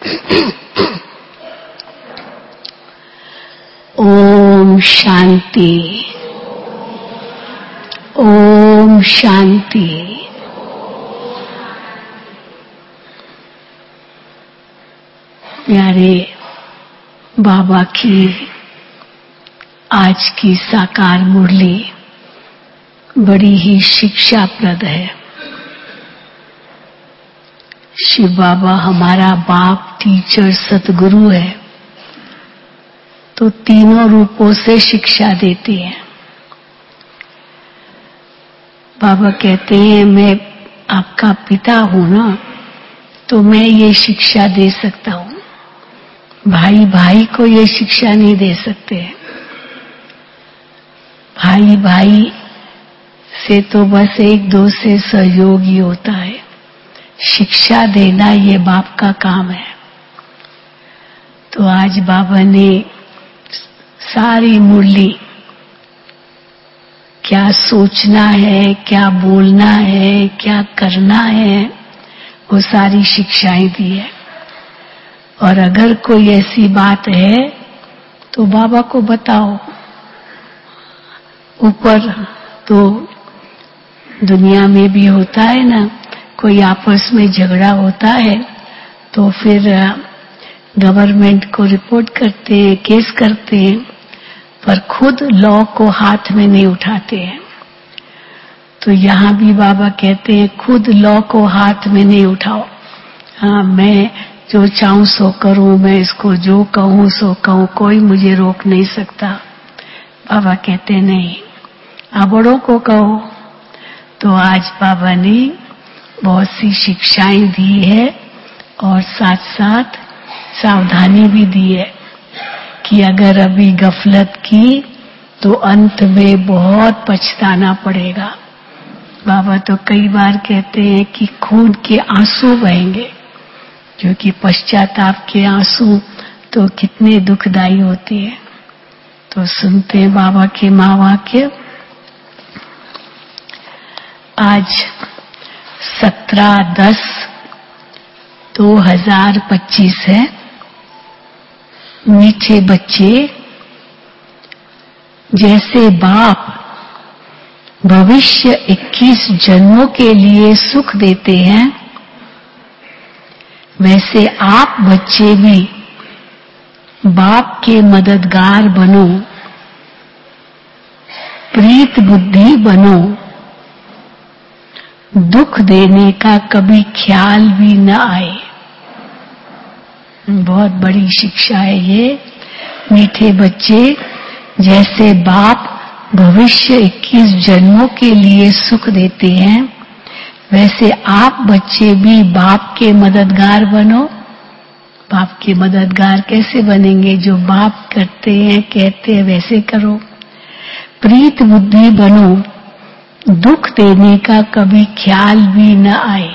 ओम शांति। ओम शांति। प्यारे बाबा की आज की साकार मुरली बड़ी ही शिक्षाप्रद है। शिव बाबा हमारा बाप, टीचर, सतगुरु है, तो तीनों रूपों से शिक्षा देते हैं। बाबा कहते हैं मैं आपका पिता हूं ना, तो मैं ये शिक्षा दे सकता हूं। भाई भाई को ये शिक्षा नहीं दे सकते। भाई भाई से तो बस एक दो से सहयोग ही होता है। शिक्षा देना ये बाप का काम है। तो आज बाबा ने सारी मुरली क्या सोचना है, क्या बोलना है, क्या करना है, वो सारी शिक्षाएं दी है। और अगर कोई ऐसी बात है तो बाबा को बताओ। ऊपर तो दुनिया में भी होता है ना, कोई आपस में झगड़ा होता है तो फिर गवर्नमेंट को रिपोर्ट करते हैं, केस करते हैं, पर खुद लॉ को हाथ में नहीं उठाते हैं। तो यहाँ भी बाबा कहते हैं खुद लॉ को हाथ में नहीं उठाओ। हाँ, मैं जो चाहूं सो करूं, मैं इसको जो कहूं सो कहूं, कोई मुझे रोक नहीं सकता। बाबा कहते नहीं, आप बड़ों को कहो। तो आज बाबा ने बहुत सी शिक्षाएं दी है और साथ साथ सावधानी भी दी है कि अगर अभी गफलत की तो अंत में बहुत पछताना पड़ेगा। बाबा तो कई बार कहते हैं कि खून के आंसू बहेंगे, क्योंकि पश्चाताप के आंसू तो कितने दुखदायी होते हैं। तो सुनते हैं बाबा के महावाक्य। आज 17/10/2025 है। मीठे बच्चे, जैसे बाप भविष्य 21 जन्मों के लिए सुख देते हैं, वैसे आप बच्चे भी बाप के मददगार बनो, प्रीत बुद्धि बनो। दुख देने का कभी ख्याल भी न आए। बहुत बड़ी शिक्षा है ये। मीठे बच्चे, जैसे बाप भविष्य 21 जन्मों के लिए सुख देते हैं, वैसे आप बच्चे भी बाप के मददगार बनो। बाप के मददगार कैसे बनेंगे? जो बाप करते हैं, कहते हैं, वैसे करो। प्रीत बुद्धि बनो, दुख देने का कभी ख्याल भी न आए।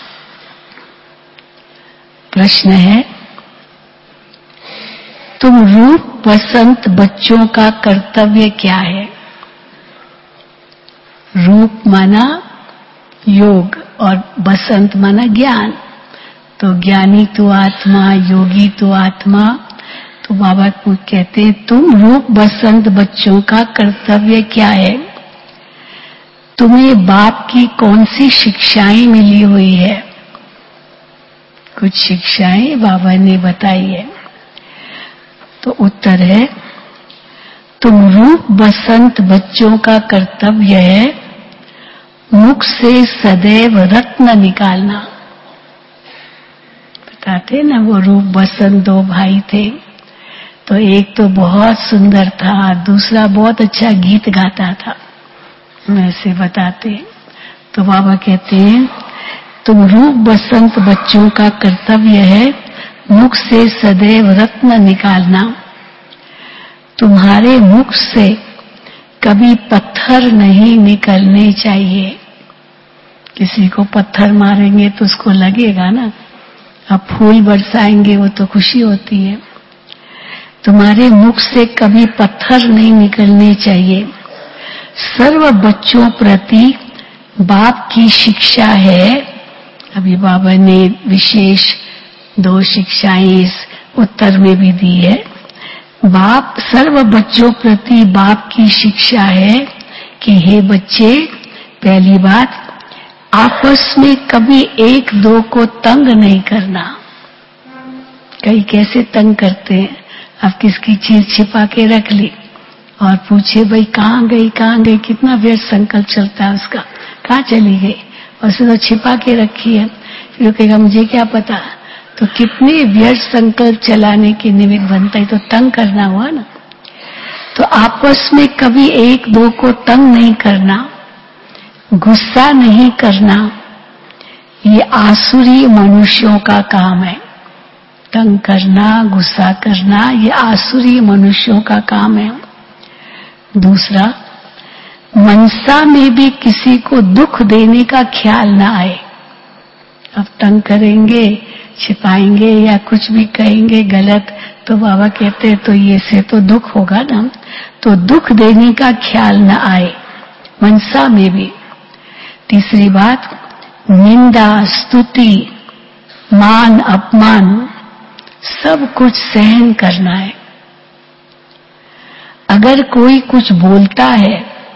प्रश्न है, तुम रूप बसंत बच्चों का कर्तव्य क्या है? रूप माना योग और बसंत माना ज्ञान। तो ज्ञानी तो आत्मा, योगी तो आत्मा। तो बाबा को कहते हैं तुम रूप बसंत बच्चों का कर्तव्य क्या है? तुम्हें बाप की कौन सी शिक्षाएं मिली हुई है? कुछ शिक्षाएं बाबा ने बताई है। तो उत्तर है, तुम रूप बसंत बच्चों का कर्तव्य है मुख से सदैव रत्न निकालना। बताते ना, वो रूप बसंत दो भाई थे, तो एक तो बहुत सुंदर था, दूसरा बहुत अच्छा गीत गाता था। ऐसे बताते। तो बाबा कहते हैं तुम रूप बसंत बच्चों का कर्तव्य है मुख से सदैव रत्न निकालना। तुम्हारे मुख से कभी पत्थर नहीं निकलने चाहिए। किसी को पत्थर मारेंगे तो उसको लगेगा ना, अब फूल बरसाएंगे वो तो खुशी होती है। तुम्हारे मुख से कभी पत्थर नहीं निकलने चाहिए। सर्व बच्चों प्रति बाप की शिक्षा है। अभी बाबा ने विशेष 2 शिक्षाएं इस उत्तर में भी दी है। बाप सर्व बच्चों प्रति बाप की शिक्षा है कि हे बच्चे, पहली बात, आपस में कभी एक दो को तंग नहीं करना। कई कैसे तंग करते हैं, अब किसकी चीज छिपा के रख ली और पूछे भाई कहाँ गई, कितना व्यर्थ संकल्प चलता है उसका, कहाँ चली गई, और उसे तो छिपा के रखी है। फिर वो कहेगा मुझे क्या पता, तो कितने व्यर्थ संकल्प चलाने के निमित्त बनता है, तो तंग करना हुआ ना। तो आपस में कभी एक दो को तंग नहीं करना, गुस्सा नहीं करना, ये आसुरी मनुष्यों का काम है। तंग करना, गुस्सा करना, ये आसुरी मनुष्यों का काम है। दूसरा, मनसा में भी किसी को दुख देने का ख्याल ना आए। अब तंग करेंगे, छिपाएंगे या कुछ भी कहेंगे गलत, तो बाबा कहते हैं तो ये से तो दुख होगा ना, तो दुख देने का ख्याल ना आए मनसा में भी। तीसरी बात, निंदा, स्तुति, मान, अपमान सब कुछ सहन करना है। अगर कोई कुछ बोलता है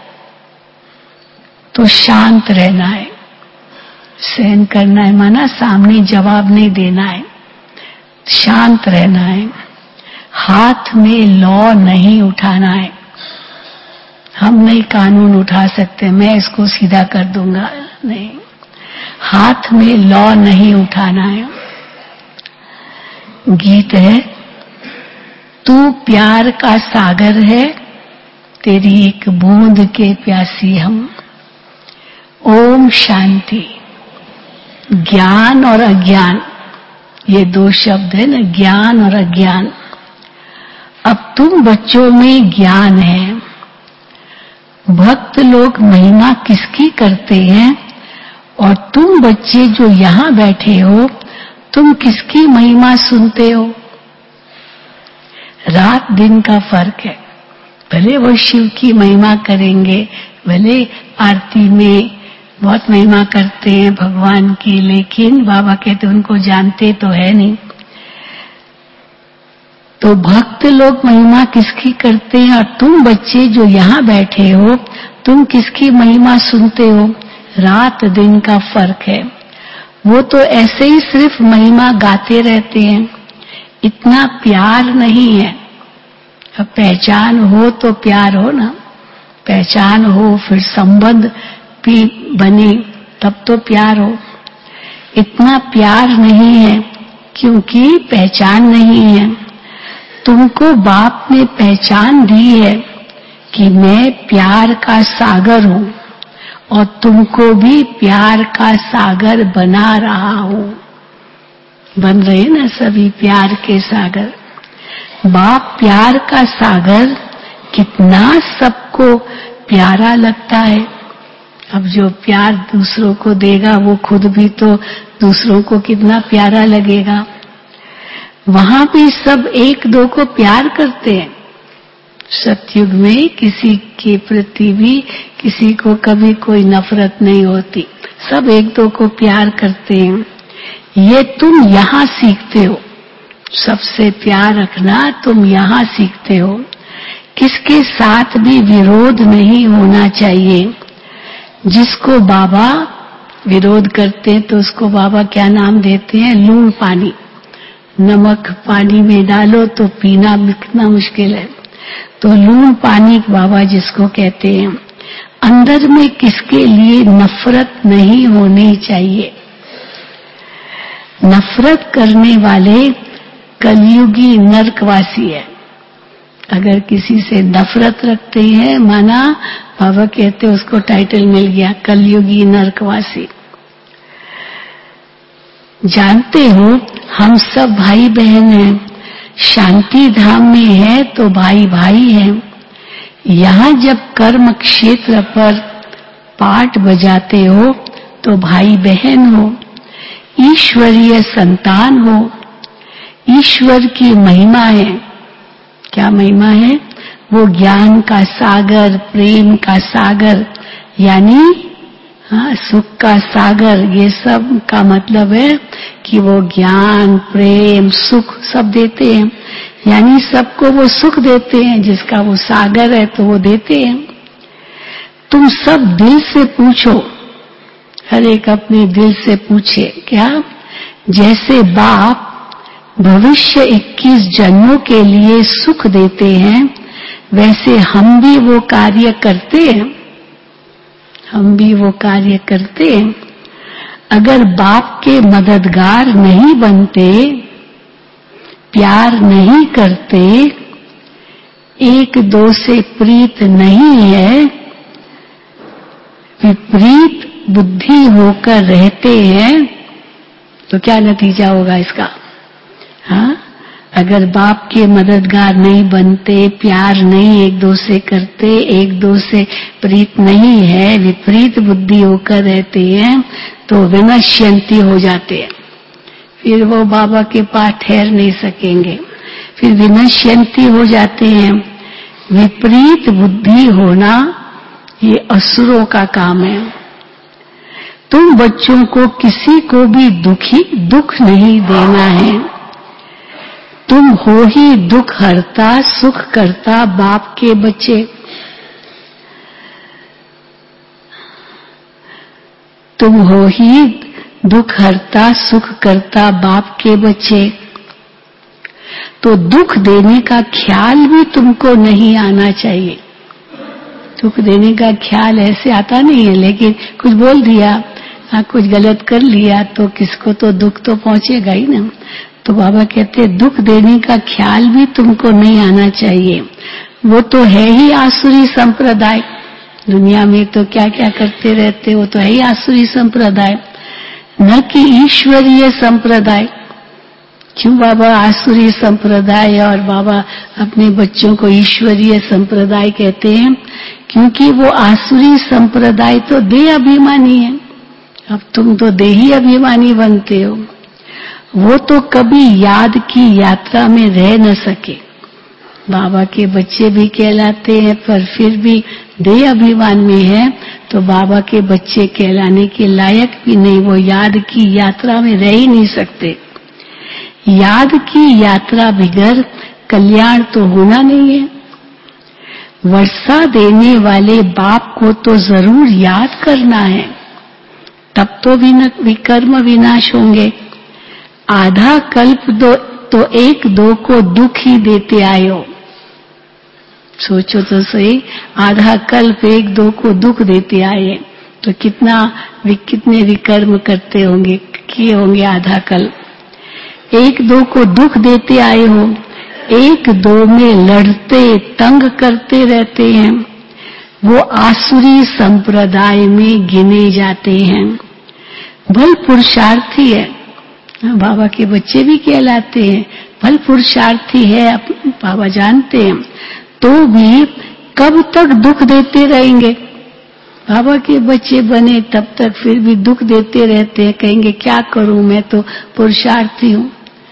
तो शांत रहना है। सहन करना है माना सामने जवाब नहीं देना है, शांत रहना है। हाथ में लॉ नहीं उठाना है। हम नहीं कानून उठा सकते, मैं इसको सीधा कर दूंगा, नहीं, हाथ में लॉ नहीं उठाना है। गीत है, तू प्यार का सागर है, तेरी एक बूंद के प्यासी हम। ओम शांति। ज्ञान और अज्ञान, ये 2 शब्द है ना, ज्ञान और अज्ञान। अब तुम बच्चों में ज्ञान है। भक्त लोग महिमा किसकी करते हैं, और तुम बच्चे जो यहां बैठे हो, तुम किसकी महिमा सुनते हो। रात दिन का फर्क है। भले वो शिव की महिमा करेंगे, भले आरती में बहुत महिमा करते हैं भगवान की, लेकिन बाबा कहते उनको जानते तो है नहीं। तो भक्त लोग महिमा किसकी करते हैं, और तुम बच्चे जो यहां बैठे हो, तुम किसकी महिमा सुनते हो। रात दिन का फर्क है। वो तो ऐसे ही सिर्फ महिमा गाते रहते हैं, इतना प्यार नहीं है। अब पहचान हो तो प्यार हो ना, पहचान हो फिर संबंध भी बने तब तो प्यार हो। इतना प्यार नहीं है क्योंकि पहचान नहीं है। तुमको बाप ने पहचान दी है कि मैं प्यार का सागर हूं, और तुमको भी प्यार का सागर बना रहा हूं। बन रहे ना सभी प्यार के सागर। बाप प्यार का सागर कितना सबको प्यारा लगता है। अब जो प्यार दूसरों को देगा वो खुद भी तो दूसरों को कितना प्यारा लगेगा। वहां भी सब एक दो को प्यार करते हैं। सतयुग में किसी के प्रति भी किसी को कभी कोई नफरत नहीं होती, सब एक दो को प्यार करते हैं। ये तुम यहां सीखते हो, सबसे प्यार रखना तुम यहां सीखते हो। किसके साथ भी विरोध नहीं होना चाहिए। जिसको बाबा विरोध करते हैं तो उसको बाबा क्या नाम देते हैं, लूण पानी। नमक पानी में डालो तो पीना कितना मुश्किल है, तो लूण पानी बाबा जिसको कहते हैं। अंदर में किसके लिए नफरत नहीं होनी चाहिए। नफरत करने वाले कलयुगी नरकवासी है। अगर किसी से नफरत रखते हैं, माना बाबा कहते हैं उसको टाइटल मिल गया कलयुगी नरकवासी। जानते हो हम सब भाई बहन हैं। शांति धाम में है तो भाई भाई हैं। यहाँ जब कर्म क्षेत्र पर पाठ बजाते हो तो भाई बहन हो, ईश्वरीय संतान हो। ईश्वर की महिमा है। क्या महिमा है? वो ज्ञान का सागर, प्रेम का सागर, यानी सुख का सागर। ये सब का मतलब है कि वो ज्ञान, प्रेम, सुख सब देते हैं, यानी सबको वो सुख देते हैं, जिसका वो सागर है तो वो देते हैं। तुम सब दिल से पूछो, हर एक अपने दिल से पूछे, क्या जैसे बाप भविष्य 21 जन्मों के लिए सुख देते हैं, वैसे हम भी वो कार्य करते हैं, हम भी वो कार्य करते हैं। अगर बाप के मददगार नहीं बनते, प्यार नहीं करते, एक दो से प्रीत नहीं है, विपरीत बुद्धि होकर रहते हैं, तो क्या नतीजा होगा इसका? हाँ, अगर बाप के मददगार नहीं बनते, प्यार नहीं एक दो से करते, एक दो से प्रीत नहीं है, विपरीत बुद्धि होकर रहते हैं, तो विनश्यंती हो जाते हैं, फिर वो बाबा के पास ठहर नहीं सकेंगे, फिर विनश्यंती हो जाते हैं। विपरीत बुद्धि होना ये असुरों का काम है। तुम बच्चों को किसी को भी दुख नहीं देना है। तुम हो ही दुख हरता, सुख करता बाप के बच्चे। तुम हो ही दुख हरता, सुख करता बाप के बच्चे। तो दुख देने का ख्याल भी तुमको नहीं आना चाहिए। दुख देने का ख्याल ऐसे आता नहीं है, लेकिन कुछ बोल दिया, कुछ गलत कर लिया तो किसको तो दुख तो पहुंचेगा ही ना। तो बाबा कहते हैं दुख देने का ख्याल भी तुमको नहीं आना चाहिए। वो तो है ही आसुरी संप्रदाय, दुनिया में तो क्या क्या करते रहते, वो तो है ही आसुरी संप्रदाय, न कि ईश्वरीय संप्रदाय। क्यों बाबा आसुरी संप्रदाय और बाबा अपने बच्चों को ईश्वरीय संप्रदाय कहते हैं? क्योंकि वो आसुरी संप्रदाय तो देह अभिमानी है, अब तुम तो देही अभिमानी बनते हो। वो तो कभी याद की यात्रा में रह न सके। बाबा के बच्चे भी कहलाते हैं, पर फिर भी देह अभिमान में है, तो बाबा के बच्चे कहलाने के लायक भी नहीं, वो याद की यात्रा में रह ही नहीं सकते। याद की यात्रा बगैर कल्याण तो होना नहीं है। वर्षा देने वाले बाप को तो जरूर याद करना है, तब तो विकर्म विनाश होंगे। आधा कल्प तो एक दो को दुख ही देते आए हो। सोचो तो सही, आधा कल्प एक दो को दुख देते आए तो कितने विकर्म करते होंगे, किए होंगे आधा कल्प। एक दो को दुख देते आए हो, एक दो में लड़ते तंग करते रहते हैं, वो आसुरी संप्रदाय में गिने जाते हैं। भल पुरुषार्थी है, बाबा के बच्चे भी कहलाते हैं, भल पुरुषार्थी है, बाबा जानते हैं, तो भी कब तक दुख देते रहेंगे? बाबा के बच्चे बने तब तक फिर भी दुख देते रहते हैं, कहेंगे क्या करूं, मैं तो पुरुषार्थी हूं।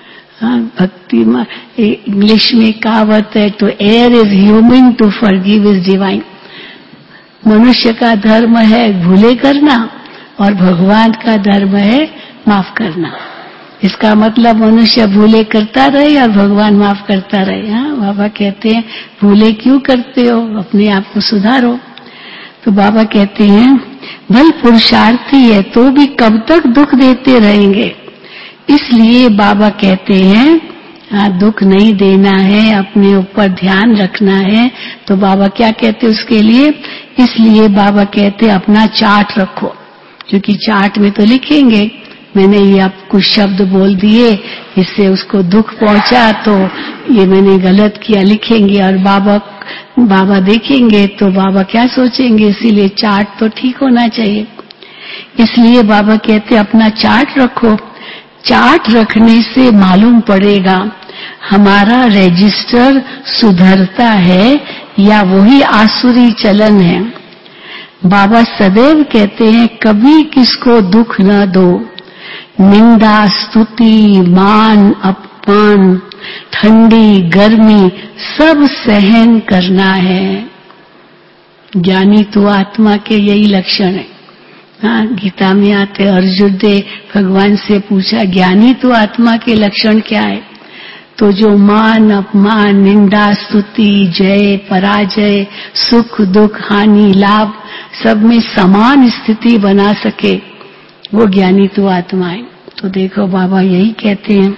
भक्ति में इंग्लिश में कहावत है, to err is human to forgive is divine. मनुष्य का धर्म है भूले करना और भगवान का धर्म है माफ करना। इसका मतलब मनुष्य भूले करता रहे और भगवान माफ करता रहे। हाँ, बाबा कहते हैं भूले क्यों करते हो, अपने आप को सुधारो। तो बाबा कहते हैं भल पुरुषार्थी है तो भी कब तक दुख देते रहेंगे। इसलिए बाबा कहते हैं दुख नहीं देना है, अपने ऊपर ध्यान रखना है। तो बाबा क्या कहते हैं उसके लिए? इसलिए बाबा कहते हैं अपना चार्ट रखो, क्योंकि चार्ट में तो लिखेंगे मैंने ये आप कुछ शब्द बोल दिए, इससे उसको दुख पहुंचा तो ये मैंने गलत किया, लिखेंगे और बाबा देखेंगे तो बाबा क्या सोचेंगे, इसीलिए चार्ट तो ठीक होना चाहिए। इसलिए बाबा कहते अपना चार्ट रखो। चार्ट रखने से मालूम पड़ेगा हमारा रजिस्टर सुधरता है या वही आसुरी चलन है। बाबा सदैव कहते हैं कभी किसको दुख न दो। निंदा, स्तुति, मान, अपमान, ठंडी, गर्मी सब सहन करना है। ज्ञानी तो आत्मा के यही लक्षण है। हाँ, गीता में आते अर्जुन ने भगवान से पूछा ज्ञानी तो आत्मा के लक्षण क्या है? तो जो मान अपमान निंदा स्तुति जय पराजय सुख दुख हानि लाभ सब में समान स्थिति बना सके वो ज्ञानी तो आत्मा है। तो देखो बाबा यही कहते हैं।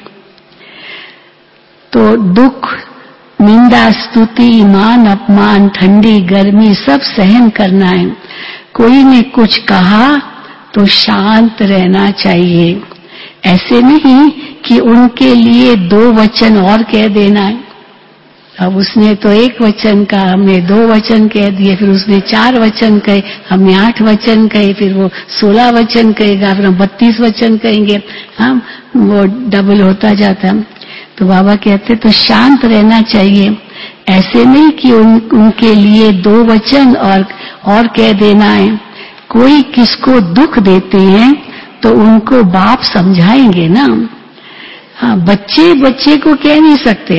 तो दुख निंदा स्तुति मान अपमान ठंडी गर्मी सब सहन करना है। कोई ने कुछ कहा तो शांत रहना चाहिए। ऐसे नहीं कि उनके लिए 2 वचन और कह देना है। अब उसने तो 1 वचन कहा, हमने 2 वचन कह दिए, फिर उसने 4 वचन कहे, हमने 8 वचन कहे, फिर वो 16 वचन कहेगा, फिर हम 32 वचन कहेंगे। हम वो डबल होता जाता। तो बाबा कहते तो शांत रहना चाहिए। ऐसे नहीं कि उनके लिए 2 वचन और कह देना है। कोई किसको दुख देते हैं तो उनको बाप समझाएंगे ना। हाँ, बच्चे को कह नहीं सकते,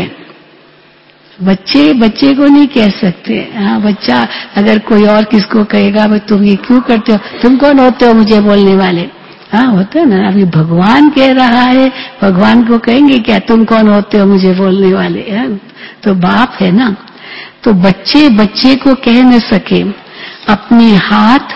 बच्चे को नहीं कह सकते। हाँ, बच्चा अगर कोई और किसको कहेगा भाई तुम ये क्यों करते हो, तुम कौन होते हो मुझे बोलने वाले। हाँ, होता है ना। अभी भगवान कह रहा है, भगवान को कहेंगे क्या तुम कौन होते हो मुझे बोलने वाले। हाँ, तो बाप है ना। तो बच्चे को कह न सके। अपने हाथ,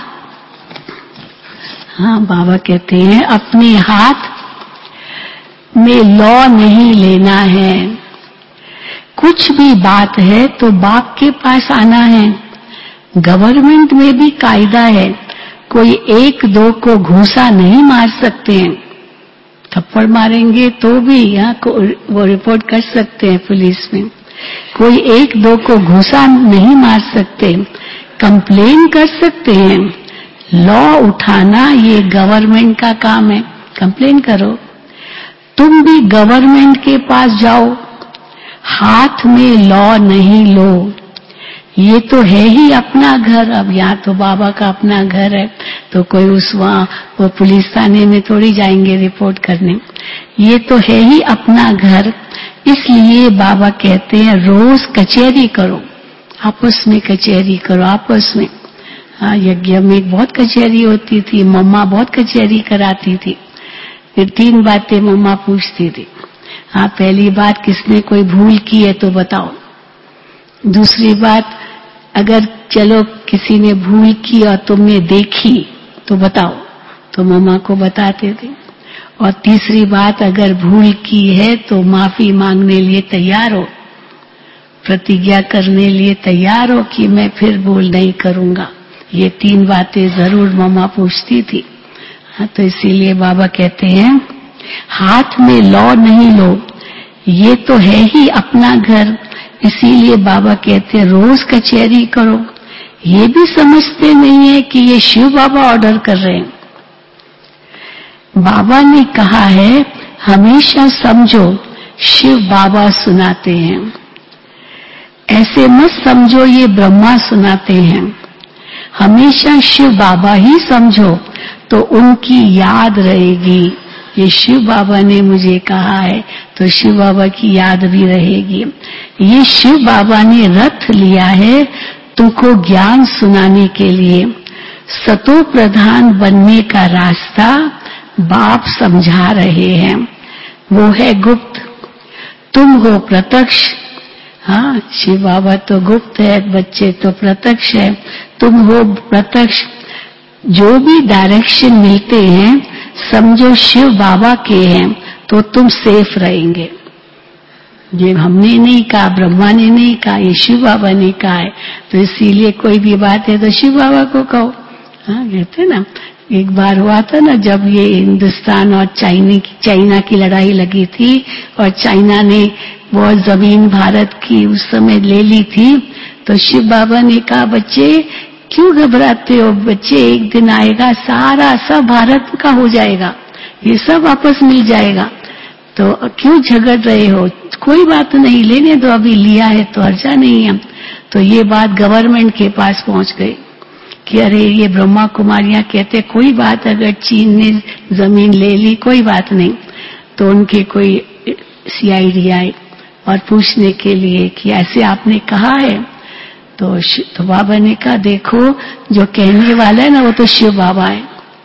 हाँ बाबा कहते हैं अपने हाथ में लॉ नहीं लेना है। कुछ भी बात है तो बाप के पास आना है। गवर्नमेंट में भी कायदा है, कोई 1-2 को घूसा नहीं मार सकते हैं। थप्पड़ मारेंगे तो भी यहाँ वो रिपोर्ट कर सकते हैं पुलिस में। कोई 1-2 को घूसा नहीं मार सकते, कंप्लेन कर सकते हैं। लॉ उठाना ये गवर्नमेंट का काम है, कंप्लेन करो। तुम भी गवर्नमेंट के पास जाओ, हाथ में लॉ नहीं लो। ये तो है ही अपना घर। अब यहाँ तो बाबा का अपना घर है, तो कोई वहाँ वो पुलिस थाने में थोड़ी जाएंगे रिपोर्ट करने। ये तो है ही अपना घर। इसलिए बाबा कहते हैं रोज कचहरी करो, आपस में कचहरी करो, आपस में। हाँ, यज्ञ में बहुत कचहरी होती थी, मम्मा बहुत कचहरी कराती थी। फिर 3 बातें मम्मा पूछती थी। हाँ, पहली बात किसने कोई भूल की है तो बताओ। दूसरी बात अगर चलो किसी ने भूल की और तुमने देखी तो बताओ, तो मम्मा को बताते थे। और तीसरी बात अगर भूल की है तो माफी मांगने लिए तैयार हो, प्रतिज्ञा करने लिए तैयार हो कि मैं फिर भूल नहीं करूंगा। ये 3 बातें जरूर मम्मा पूछती थी। हाँ, तो इसीलिए बाबा कहते हैं हाथ में लॉ नहीं लो, ये तो है ही अपना घर। इसीलिए बाबा कहते हैं रोज कचहरी करो। ये भी समझते नहीं है कि ये शिव बाबा ऑर्डर कर रहे हैं। बाबा ने कहा है हमेशा समझो शिव बाबा सुनाते हैं, ऐसे मत समझो ये ब्रह्मा सुनाते हैं। हमेशा शिव बाबा ही समझो तो उनकी याद रहेगी। ये शिव बाबा ने मुझे कहा है तो शिव बाबा की याद भी रहेगी। ये शिव बाबा ने रथ लिया है तुमको ज्ञान सुनाने के लिए। सतो प्रधान बनने का रास्ता बाप समझा रहे हैं, वो है गुप्त, तुम हो प्रत्यक्ष। हाँ, शिव बाबा तो गुप्त है, बच्चे तो प्रत्यक्ष है। तुम हो प्रत्यक्ष। जो भी डायरेक्शन मिलते हैं समझो शिव बाबा के हैं तो तुम सेफ रहेंगे। ये हमने नहीं कहा, ब्रह्मा ने नहीं कहा, ये शिव बाबा ने कहा है। तो इसीलिए कोई भी बात है तो शिव बाबा को कहो। हाँ, कहते ना एक बार हुआ था ना जब ये हिंदुस्तान और चाइना की लड़ाई लगी थी और चाइना ने बहुत जमीन भारत की उस समय ले ली थी, तो शिव बाबा ने कहा बच्चे क्यों घबराते हो, बच्चे एक दिन आएगा सारा सब भारत का हो जाएगा, ये सब वापस मिल जाएगा, तो क्यों झगड़ रहे हो, कोई बात नहीं, लेने दो, अभी लिया है तो हर्जा नहीं है। तो ये बात गवर्नमेंट के पास पहुंच गई कि अरे ये ब्रह्मा कुमारियां कहते कोई बात, अगर चीन ने जमीन ले ली कोई बात नहीं। तो उनके कोई CID आई और पूछने के लिए कि ऐसे आपने कहा है। तो बाबा ने कहा देखो जो कहने वाला है ना वो तो शिव बाबा है,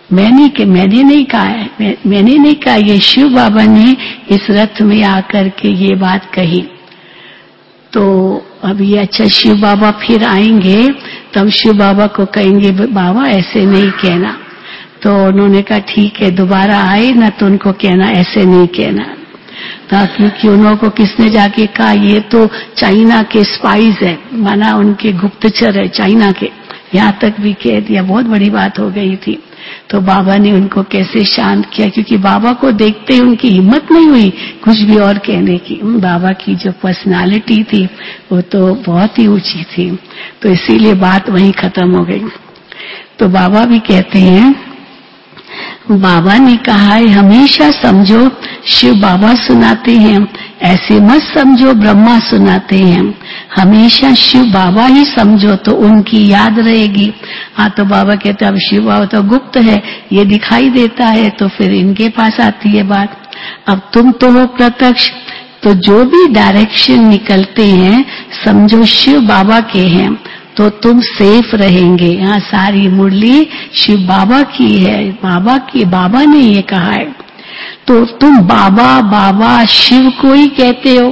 मैंने नहीं कहा है, मैंने नहीं कहा, ये शिव बाबा ने इस रथ में आकर के ये बात कही। तो अब ये अच्छा शिव बाबा फिर आएंगे तो हम शिव बाबा को कहेंगे बाबा ऐसे नहीं कहना। तो उन्होंने कहा ठीक है, दोबारा आए ना तो उनको कहना ऐसे नहीं कहना। क्योंकि उन्हों को किसने जाके कहा ये तो चाइना के स्पाइस है, माना उनके गुप्तचर है चाइना के, यहाँ तक भी कह दिया, बहुत बड़ी बात हो गई थी। तो बाबा ने उनको कैसे शांत किया, क्योंकि बाबा को देखते ही उनकी हिम्मत नहीं हुई कुछ भी और कहने की। बाबा की जो पर्सनालिटी थी वो तो बहुत ही ऊंची थी, तो इसीलिए बात वहीं खत्म हो गई। तो बाबा भी कहते हैं, बाबा ने कहा है हमेशा समझो शिव बाबा सुनाते हैं, ऐसे मत समझो ब्रह्मा सुनाते हैं, हमेशा शिव बाबा ही समझो तो उनकी याद रहेगी। हाँ, तो बाबा कहते अब शिव बाबा तो गुप्त है, ये दिखाई देता है, तो फिर इनके पास आती है बात। अब तुम तो हो प्रत्यक्ष, तो जो भी डायरेक्शन निकलते हैं समझो शिव बाबा के हैं, तो तुम सेफ रहेंगे। यहाँ सारी मुरली शिव बाबा की है, बाबा की, बाबा ने ये कहा है। तो तुम बाबा बाबा शिव को ही कहते हो,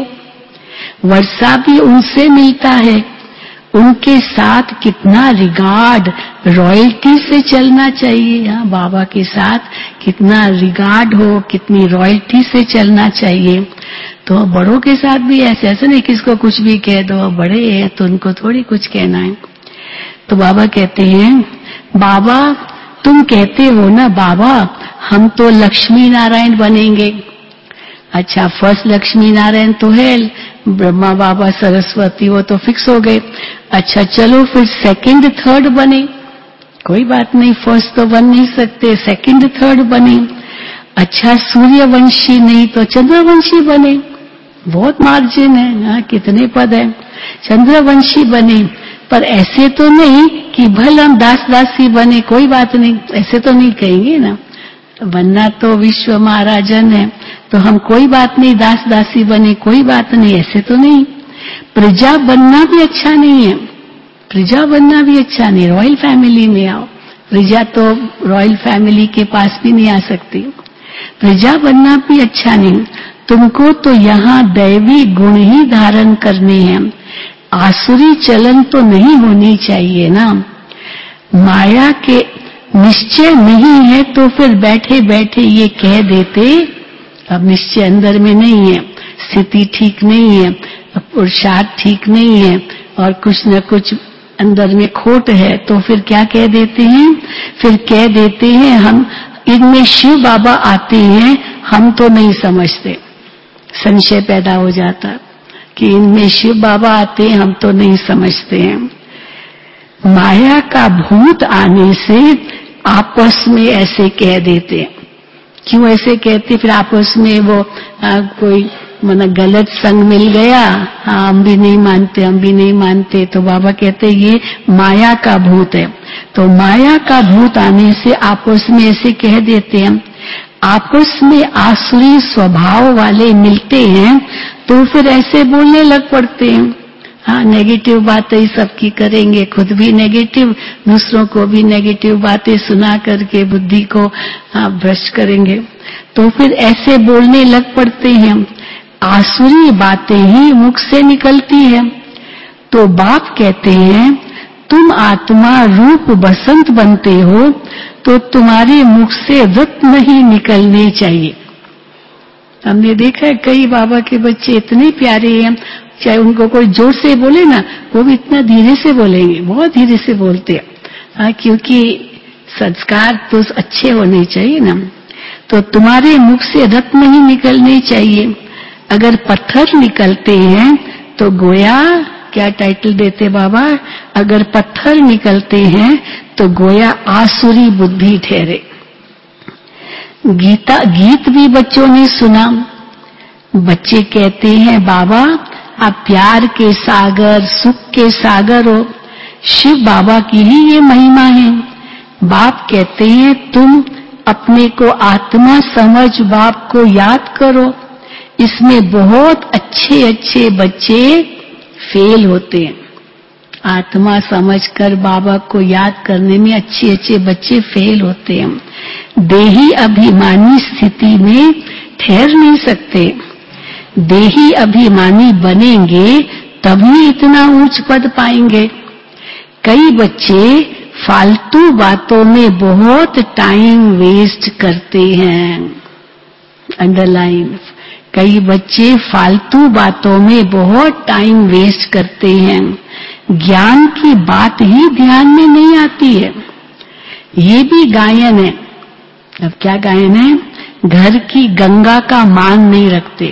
वर्षा भी उनसे मिलता है, उनके साथ कितना रिगार्ड, रॉयल्टी से चलना चाहिए। यहाँ बाबा के साथ कितना रिगार्ड हो, कितनी रॉयल्टी से चलना चाहिए। तो बड़ों के साथ भी ऐसे नहीं किसको कुछ भी कह दो, बड़े हैं तो उनको थोड़ी कुछ कहना है। तो बाबा कहते हैं, बाबा तुम कहते हो ना बाबा हम तो लक्ष्मी नारायण बनेंगे। अच्छा, फर्स्ट लक्ष्मी नारायण तो है, ब्रह्मा बाबा सरस्वती वो तो फिक्स हो गए। अच्छा चलो फिर सेकंड थर्ड बने, कोई बात नहीं, फर्स्ट तो बन नहीं सकते, सेकंड थर्ड बने। अच्छा सूर्यवंशी नहीं तो चंद्रवंशी बने, बहुत मार्जिन है, हाँ कितने पद है, चंद्रवंशी बने। पर ऐसे तो नहीं कि भले हम दास दासी बने, कोई बात नहीं, ऐसे तो नहीं कहेंगे ना, बनना तो विश्व महाराजन है, तो हम कोई बात नहीं दास दासी बने, कोई बात नहीं, ऐसे तो नहीं। प्रजा बनना भी अच्छा नहीं है, प्रजा बनना भी अच्छा नहीं, रॉयल फैमिली में आओ, प्रजा तो रॉयल फैमिली के पास भी नहीं आ सकती, प्रजा बनना भी अच्छा नहीं। तुमको तो यहाँ दैवी गुण ही धारण करने हैं, आसुरी चलन तो नहीं होनी चाहिए ना। माया के निश्चय नहीं है तो फिर बैठे बैठे ये कह देते, अब निश्चय अंदर में नहीं है, स्थिति ठीक नहीं है, पुरुषार्थ ठीक नहीं है और कुछ न कुछ अंदर में खोट है, तो फिर क्या कह देते हैं, फिर कह देते हैं हम इनमें शिव बाबा आते हैं, हम तो नहीं समझते। संशय पैदा हो जाता कि इनमें शिव बाबा आते हैं, हम तो नहीं समझते हैं। माया का भूत आने से आपस में ऐसे कह देते हैं। क्यों ऐसे कहते, फिर आपस में वो कोई माना गलत संग मिल गया, हाँ हम भी नहीं मानते, हम भी नहीं मानते, तो बाबा कहते ये माया का भूत है। तो माया का भूत आने से आपस में ऐसे कह देते हैं। आपस में आसुरी स्वभाव वाले मिलते हैं तो फिर ऐसे बोलने लग पड़ते हैं। हाँ, नेगेटिव बातें सबकी करेंगे, खुद भी नेगेटिव, दूसरों को भी नेगेटिव बातें सुना करके बुद्धि को भ्रष्ट करेंगे, तो फिर ऐसे बोलने लग पड़ते हैं। आसुरी बातें ही मुख से निकलती है। तो बाप कहते हैं तुम आत्मा रूप बसंत बनते हो तो तुम्हारे मुख से रत्न ही निकलने चाहिए। हमने देखा है कई बाबा के बच्चे इतने प्यारे हैं, चाहे उनको कोई जोर से बोले ना, वो भी इतना धीरे से बोलेंगे, बहुत धीरे से बोलते हैं, क्योंकि संस्कार तो अच्छे होने चाहिए ना। तो तुम्हारे मुख से रत्न ही निकलने चाहिए। अगर पत्थर निकलते हैं तो गोया, क्या टाइटल देते बाबा, अगर पत्थर निकलते हैं तो गोया आसुरी बुद्धि ठहरे। गीत भी बच्चों ने सुना, बच्चे कहते हैं बाबा आप प्यार के सागर, सुख के सागर हो, शिव बाबा की ही ये महिमा है। बाप कहते हैं तुम अपने को आत्मा समझ बाप को याद करो। इसमें बहुत अच्छे अच्छे बच्चे फेल होते हैं। आत्मा समझकर बाबा को याद करने में अच्छे अच्छे बच्चे फेल होते हैं। देही अभिमानी स्थिति में ठहर नहीं सकते। देही अभिमानी बनेंगे तभी इतना ऊंच पद पाएंगे। कई बच्चे फालतू बातों में बहुत टाइम वेस्ट करते हैं। अंडरलाइन, कई बच्चे फालतू बातों में बहुत टाइम वेस्ट करते हैं, ज्ञान की बात ही ध्यान में नहीं आती है। ये भी गायन है। अब क्या गायन है? घर की गंगा का मान नहीं रखते।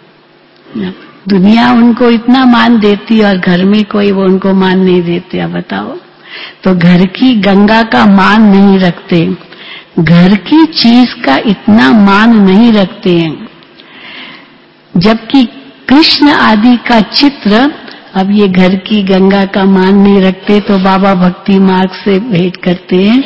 दुनिया उनको इतना मान देती और घर में कोई वो उनको मान नहीं देते। अब बताओ, तो घर की गंगा का मान नहीं रखते, घर की चीज का इतना मान नहीं रखते हैं। जबकि कृष्ण आदि का चित्र, अब ये घर की गंगा का मान नहीं रखते तो बाबा भक्ति मार्ग से भेंट करते हैं।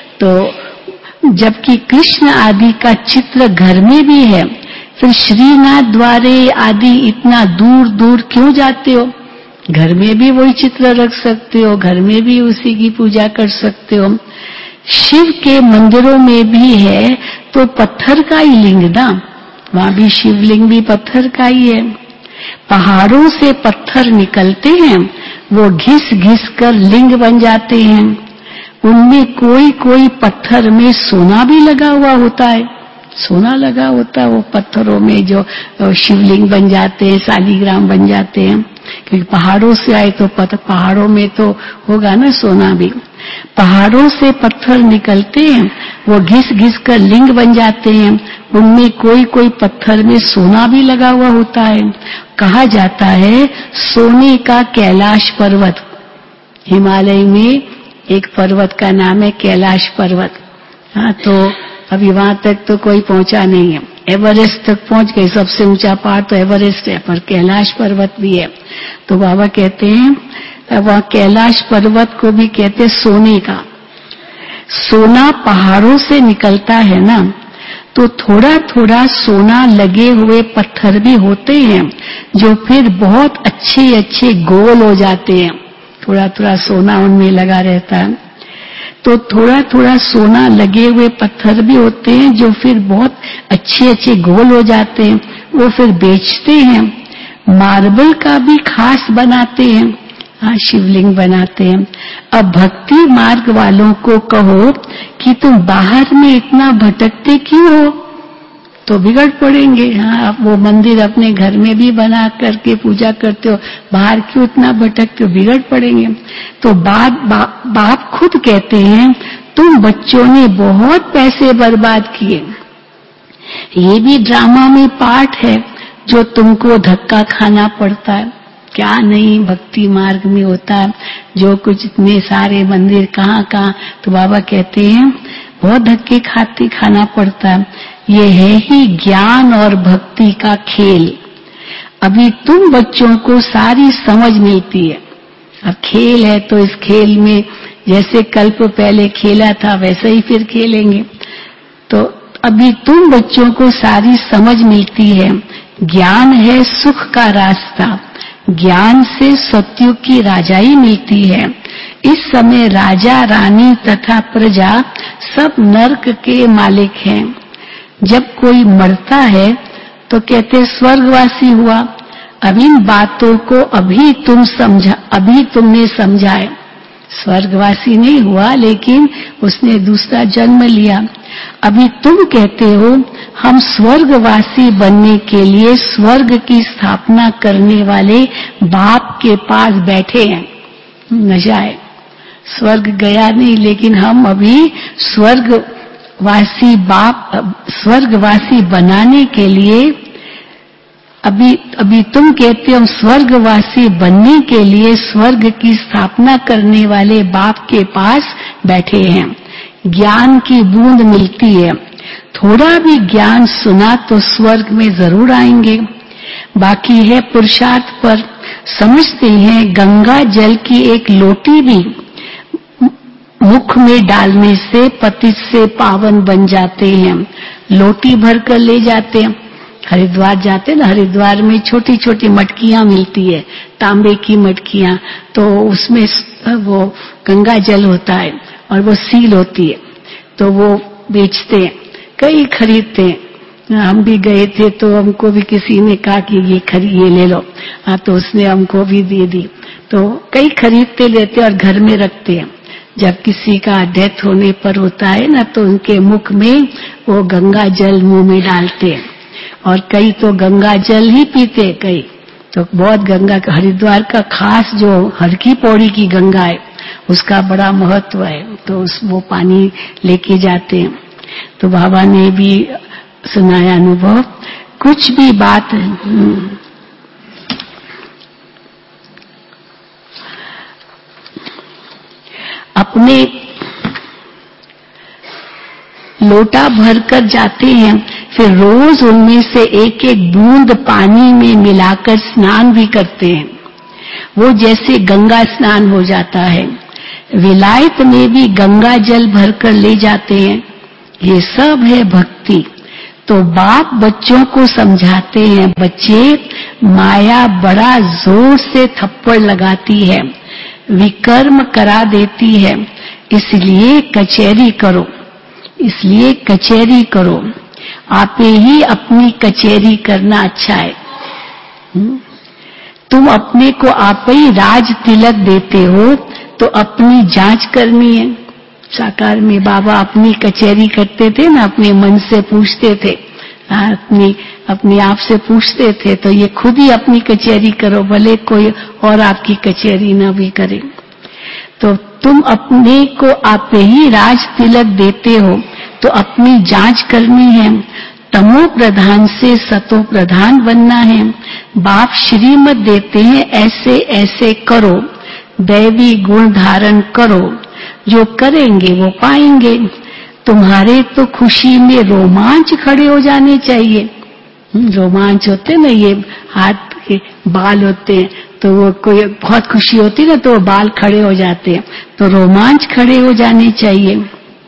तो जबकि कृष्ण आदि का चित्र घर में भी है, फिर श्रीनाथ द्वारे आदि इतना दूर दूर क्यों जाते हो? घर में भी वही चित्र रख सकते हो, घर में भी उसी की पूजा कर सकते हो। शिव के मंदिरों में भी है तो पत्थर का ही लिंग ना, वहां भी शिवलिंग भी पत्थर का ही है। पहाड़ों से पत्थर निकलते हैं, वो घिस घिस कर लिंग बन जाते हैं। उनमें कोई कोई पत्थर में सोना भी लगा हुआ होता है, सोना लगा होता है वो पत्थरों में, जो शिवलिंग बन जाते हैं, शालिग्राम बन जाते हैं। क्योंकि पहाड़ों से आए तो पहाड़ों में तो होगा ना सोना भी। पहाड़ों से पत्थर निकलते हैं, वो घिस घिस कर लिंग बन जाते हैं। उनमें कोई कोई पत्थर में सोना भी लगा हुआ होता है। कहा जाता है सोने का कैलाश पर्वत, हिमालय में एक पर्वत का नाम है कैलाश पर्वत। हाँ, तो अभी वहां तक तो कोई पहुंचा नहीं है, एवरेस्ट तक पहुंच गए। सबसे ऊंचा पहाड़ तो एवरेस्ट है, पर कैलाश पर्वत भी है। तो बाबा कहते हैं वह कैलाश पर्वत को भी कहते सोने का। सोना पहाड़ों से निकलता है ना, तो थोड़ा थोड़ा सोना लगे हुए पत्थर भी होते हैं, जो फिर बहुत अच्छे अच्छे गोल हो जाते हैं। थोड़ा थोड़ा सोना उनमें लगा रहता है, तो थोड़ा थोड़ा सोना लगे हुए पत्थर भी होते हैं, जो फिर बहुत अच्छे अच्छे गोल हो जाते हैं। वो फिर बेचते हैं। मार्बल का भी खास बनाते हैं, हाँ, शिवलिंग बनाते हैं। अब भक्ति मार्ग वालों को कहो कि तुम बाहर में इतना भटकते क्यों हो, तो बिगड़ पड़ेंगे। हाँ, आप वो मंदिर अपने घर में भी बना करके पूजा करते हो, बाहर क्यों इतना भटकते हो, बिगड़ पड़ेंगे। तो बाप खुद कहते हैं तुम बच्चों ने बहुत पैसे बर्बाद किए। ये भी ड्रामा में पार्ट है जो तुमको धक्का खाना पड़ता है। क्या नहीं भक्ति मार्ग में होता है, जो कुछ इतने सारे मंदिर कहाँ कहाँ। तो बाबा कहते हैं बहुत धक्के खाना पड़ता है। ये है ही ज्ञान और भक्ति का खेल। अभी तुम बच्चों को सारी समझ मिलती है। अब खेल है तो इस खेल में जैसे कल्प पहले खेला था वैसे ही फिर खेलेंगे। तो अभी तुम बच्चों को सारी समझ मिलती है। ज्ञान है सुख का रास्ता, ज्ञान से सत्युग की राजाई मिलती है। इस समय राजा रानी तथा प्रजा सब नरक के मालिक हैं। जब कोई मरता है तो कहते स्वर्गवासी हुआ। अब इन बातों को अभी तुमने समझाए। स्वर्गवासी नहीं हुआ, लेकिन उसने दूसरा जन्म लिया। अभी तुम कहते हो हम स्वर्गवासी बनने के लिए स्वर्ग की स्थापना करने वाले बाप के पास बैठे हैं। नशा है, स्वर्ग गया नहीं, लेकिन हम अभी स्वर्गवासी बनाने के लिए अभी तुम कहते हो हम स्वर्गवासी बनने के लिए स्वर्ग की स्थापना करने वाले बाप के पास बैठे हैं। ज्ञान की बूंद मिलती है, थोड़ा भी ज्ञान सुना तो स्वर्ग में जरूर आएंगे। बाकी है पुरुषार्थ पर। समझते हैं गंगा जल की एक लोटी भी मुख में डालने से पतित से पावन बन जाते हैं। लोटी भर कर ले जाते हैं। हरिद्वार जाते ना, हरिद्वार में छोटी छोटी मटकियां मिलती है, तांबे की मटकियां, तो उसमें वो गंगा जल होता है और वो सील होती है। तो वो बेचते हैं, कई खरीदते हैं। हम भी गए थे तो हमको भी किसी ने कहा कि ये ले लो। तो उसने हमको भी दे दी। तो कई खरीदते लेते और घर में रखते हैं। जब किसी का डेथ होने पर होता है ना, तो उनके मुख में वो गंगा जल मुंह में डालते हैं। और कई तो गंगा जल ही पीते, कई तो बहुत गंगा का, हरिद्वार का खास जो हर की पौड़ी की गंगा है उसका बड़ा महत्व है, तो वो पानी लेके जाते हैं। तो बाबा ने भी सुनाया अनुभव, कुछ भी बात अपने लोटा भर कर जाते हैं, फिर रोज उनमें से एक एक बूंद पानी में मिलाकर स्नान भी करते हैं। वो जैसे गंगा स्नान हो जाता है। विलायत में भी गंगा जल भरकर ले जाते हैं। ये सब है भक्ति। तो बाप बच्चों को समझाते हैं, बच्चे, माया बड़ा जोर से थप्पड़ लगाती है, विकर्म करा देती है, इसलिए कचहरी करो, इसलिए कचहरी करो। आपे ही अपनी कचहरी करना अच्छा है। तुम अपने को आप ही राज तिलक देते हो, तो अपनी जांच करनी है। साकार में बाबा अपनी कचहरी करते थे ना, अपने मन से पूछते थे, अपनी आप से पूछते थे। तो ये खुद ही अपनी कचहरी करो, भले कोई और आपकी कचहरी ना भी करे। तो तुम अपने को आप ही राज तिलक देते हो, तो अपनी जांच करनी है। तमो प्रधान से सतो प्रधान बनना है। बाप श्रीमत देते हैं, ऐसे ऐसे करो, दैवी गुण धारण करो, जो करेंगे वो पाएंगे। तुम्हारे तो खुशी में रोमांच खड़े हो जाने चाहिए। रोमांच होते ना, ये हाथ के बाल होते हैं, तो वो कोई बहुत खुशी होती ना, तो वो बाल खड़े हो जाते हैं, तो रोमांच खड़े हो जाने चाहिए।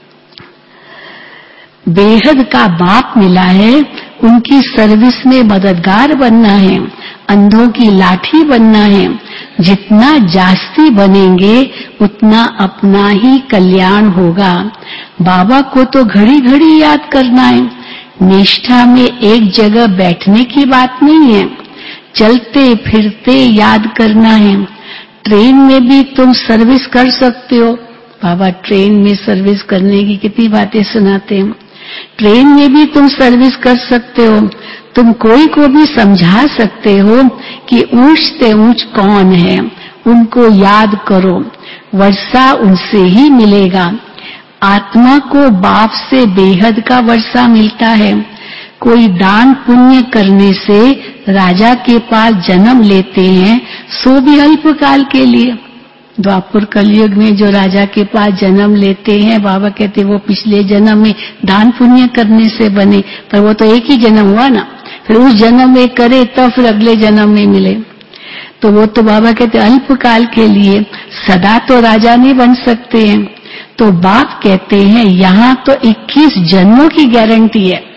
बेहद का बाप मिला है, उनकी सर्विस में मददगार बनना है, अंधों की लाठी बनना है। जितना जास्ती बनेंगे उतना अपना ही कल्याण होगा। बाबा को तो घड़ी घड़ी याद करना है। निष्ठा में एक जगह बैठने की बात नहीं है, चलते फिरते याद करना है। ट्रेन में भी तुम सर्विस कर सकते हो। बाबा ट्रेन में सर्विस करने की कितनी बातें सुनाते हैं। ट्रेन में भी तुम सर्विस कर सकते हो। तुम कोई को भी समझा सकते हो कि ऊंच से ऊंच कौन है, उनको याद करो, वर्षा उनसे ही मिलेगा। आत्मा को बाप से बेहद का वर्षा मिलता है। कोई दान पुण्य करने से राजा के पास जन्म लेते हैं, सो भी अल्पकाल के लिए। द्वापर कलयुग में जो राजा के पास जन्म लेते हैं, बाबा कहते वो पिछले जन्म में दान पुण्य करने से बने, पर वो तो एक ही जन्म हुआ ना, फिर उस जन्म में करे तब फिर अगले जन्म में मिले। तो वो तो बाबा कहते अल्पकाल के लिए, सदा तो राजा नहीं बन सकते हैं। तो बाप कहते हैं यहाँ तो 21 जन्मों की गारंटी है।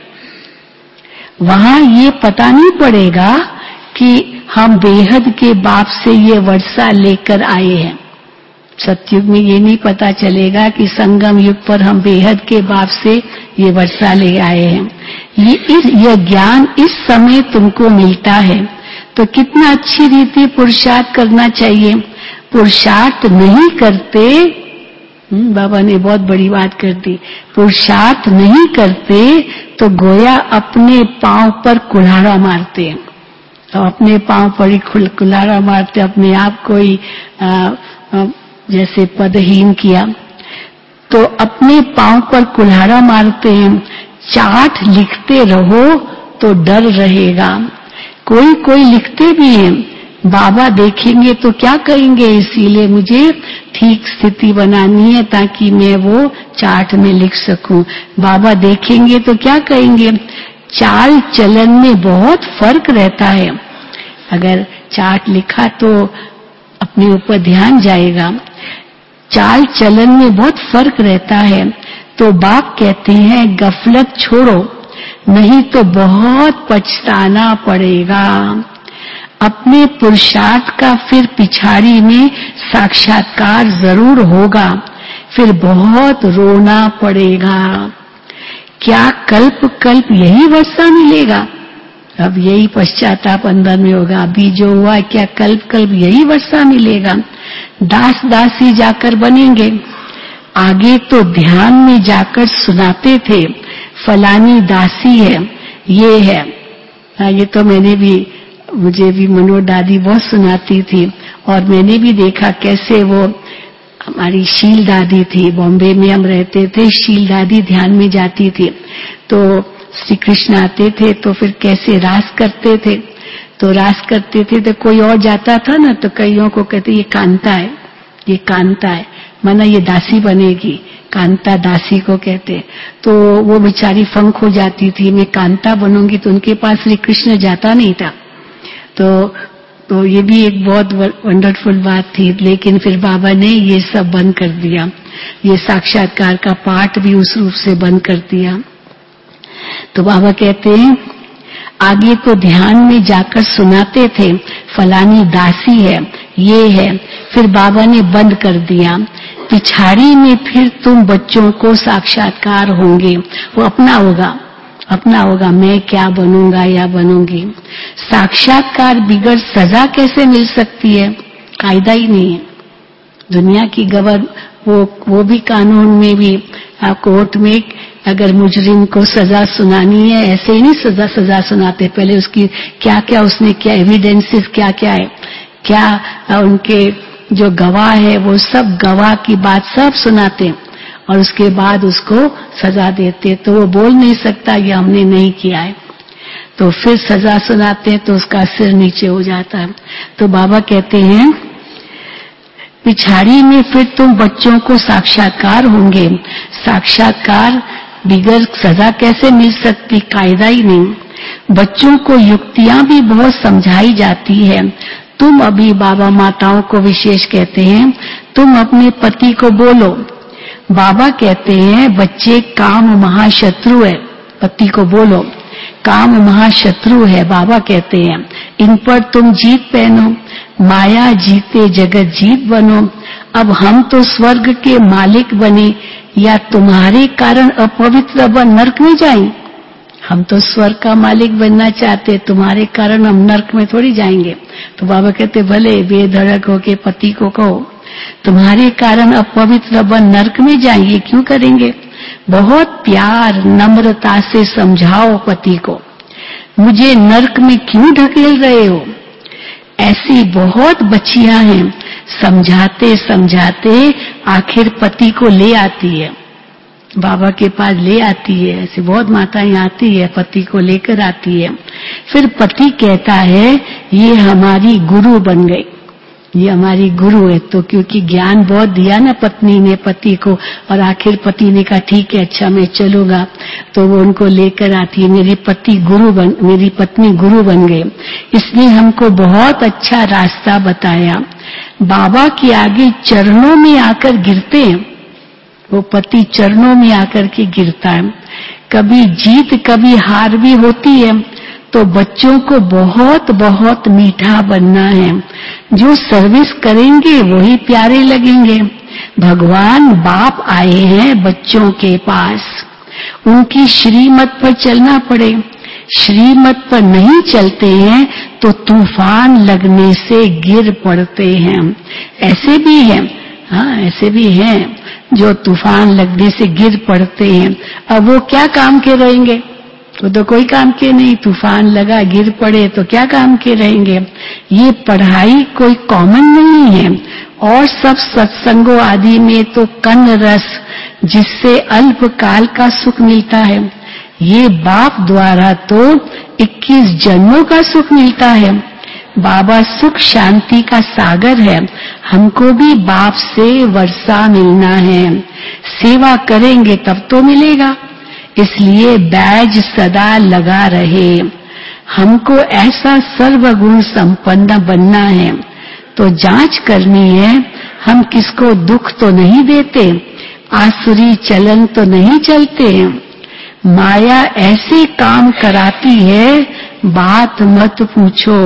वहां ये पता नहीं पड़ेगा कि हम बेहद के बाप से ये वर्षा लेकर आए हैं। सतयुग में ये नहीं पता चलेगा कि संगम युग पर हम बेहद के बाप से ये वर्षा ले आए हैं। ये ज्ञान इस समय तुमको मिलता है, तो कितना अच्छी रीति पुरुषार्थ करना चाहिए। पुरुषार्थ नहीं करते, बाबा ने बहुत बड़ी बात कर दी, पुरुषार्थ नहीं करते तो गोया अपने पांव पर कुल्हाड़ा मारते हैं। तो अपने पांव पर ही कुल्हाड़ा मारते, अपने आप को ही जैसे पदहीन किया, तो अपने पांव पर कुल्हाड़ा मारते हैं। चार्ट लिखते रहो तो डर रहेगा। कोई कोई लिखते भी हैं, बाबा देखेंगे तो क्या कहेंगे, इसीलिए मुझे ठीक स्थिति बनानी है ताकि मैं वो चार्ट में लिख सकूं। बाबा देखेंगे तो क्या कहेंगे। चाल चलन में बहुत फर्क रहता है। अगर चार्ट लिखा तो अपने ऊपर ध्यान जाएगा, चाल चलन में बहुत फर्क रहता है। तो बाप कहते हैं गफलत छोड़ो, नहीं तो बहुत पछताना पड़ेगा। अपने पुरुषार्थ का फिर पिछाड़ी में साक्षात्कार जरूर होगा, फिर बहुत रोना पड़ेगा। क्या कल्प कल्प यही वर्षा मिलेगा? अब यही पश्चाताप अंदर में होगा। अभी जो हुआ क्या कल्प कल्प यही वर्षा मिलेगा? दास दासी जाकर बनेंगे। आगे तो ध्यान में जाकर सुनाते थे, फलानी दासी है, ये है। ये तो मुझे भी मनोहर दादी बहुत सुनाती थी। और मैंने भी देखा कैसे वो हमारी शील दादी थी, बॉम्बे में हम रहते थे, शील दादी ध्यान में जाती थी तो श्री कृष्ण आते थे तो फिर कैसे रास करते थे। तो रास करते थे तो कोई और जाता था ना तो कईयों को कहते ये कांता है, ये कांता है, माना ये दासी बनेगी, कांता दासी को कहते। तो वो बेचारी फंक हो जाती थी, मैं कांता बनूंगी, तो उनके पास श्री कृष्ण जाता नहीं था। तो ये भी एक बहुत वंडरफुल बात थी। लेकिन फिर बाबा ने ये सब बंद कर दिया, ये साक्षात्कार का पाठ भी उस रूप से बंद कर दिया। तो बाबा कहते हैं आगे तो ध्यान में जाकर सुनाते थे, फलानी दासी है, ये है। फिर बाबा ने बंद कर दिया। पिछाड़ी में फिर तुम बच्चों को साक्षात्कार होंगे, वो अपना होगा, मैं क्या बनूंगा या बनूंगी। साक्षात्कार बिगड़ सजा कैसे मिल सकती है? कायदा ही नहीं है। दुनिया की वो भी कानून में भी कोर्ट में अगर मुजरिम को सजा सुनानी है, ऐसे ही नहीं सजा सुनाते, पहले उसकी क्या क्या उसने क्या एविडेंसेस क्या क्या है, क्या उनके जो गवाह है वो सब गवाह की बात सब सुनाते और उसके बाद उसको सजा देते। तो वो बोल नहीं सकता ये हमने नहीं किया है, तो फिर सजा सुनाते हैं तो उसका सिर नीचे हो जाता है। तो बाबा कहते हैं पिछाड़ी में फिर तुम बच्चों को साक्षात्कार होंगे। साक्षात्कार बिगड़ सजा कैसे मिल सकती? कायदा ही नहीं। बच्चों को युक्तियां भी बहुत समझाई जाती है। तुम अभी बाबा माताओं को विशेष कहते हैं, तुम अपने पति को बोलो। बाबा कहते हैं बच्चे काम महाशत्रु है, पति को बोलो काम महाशत्रु है। बाबा कहते हैं इन पर तुम जीत पहनो, माया जीते जगत जीत बनो। अब हम तो स्वर्ग के मालिक बने या तुम्हारे कारण अपवित्र बन नरक में जाएं? हम तो स्वर्ग का मालिक बनना चाहते, तुम्हारे कारण हम नरक में थोड़ी जाएंगे। तो बाबा कहते भले बेधड़क होके पति को कहो तुम्हारे कारण अपवित्र बन नरक में जाएंगे, क्यों करेंगे? बहुत प्यार नम्रता से समझाओ पति को, मुझे नरक में क्यों ढकेल रहे हो? ऐसी बहुत बच्चियां हैं, समझाते समझाते आखिर पति को ले आती है, बाबा के पास ले आती है। ऐसी बहुत माताएं आती है, पति को लेकर आती है। फिर पति कहता है ये हमारी गुरु बन गई, ये हमारी गुरु है। तो क्योंकि ज्ञान बहुत दिया ना पत्नी ने पति को, और आखिर पति ने कहा ठीक है अच्छा मैं चलूंगा, तो वो उनको लेकर आती है। मेरी पत्नी गुरु बन गई, इसने हमको बहुत अच्छा रास्ता बताया। बाबा के आगे चरणों में आकर गिरते हैं, वो पति चरणों में आकर के गिरता है। कभी जीत कभी हार भी होती है, तो बच्चों को बहुत बहुत मीठा बनना है। जो सर्विस करेंगे वही प्यारे लगेंगे। भगवान बाप आए हैं बच्चों के पास, उनकी श्रीमत पर चलना पड़े। श्रीमत पर नहीं चलते हैं तो तूफान लगने से गिर पड़ते हैं। ऐसे भी हैं, हाँ ऐसे भी हैं जो तूफान लगने से गिर पड़ते हैं। अब वो क्या काम के रहेंगे? वो तो कोई काम के नहीं, तूफान लगा गिर पड़े तो क्या काम के रहेंगे। ये पढ़ाई कोई कॉमन नहीं है, और सब सत्संगों आदि में तो कन्न रस जिससे अल्प काल का सुख मिलता है। ये बाप द्वारा तो 21 जन्मों का सुख मिलता है। बाबा सुख शांति का सागर है, हमको भी बाप से वर्षा मिलना है। सेवा करेंगे तब तो मिलेगा, इसलिए बैज सदा लगा रहे। हमको ऐसा सर्वगुण संपन्न बनना है, तो जांच करनी है हम किसको दुख तो नहीं देते, आसुरी चलन तो नहीं चलते। माया ऐसे काम कराती है बात मत पूछो।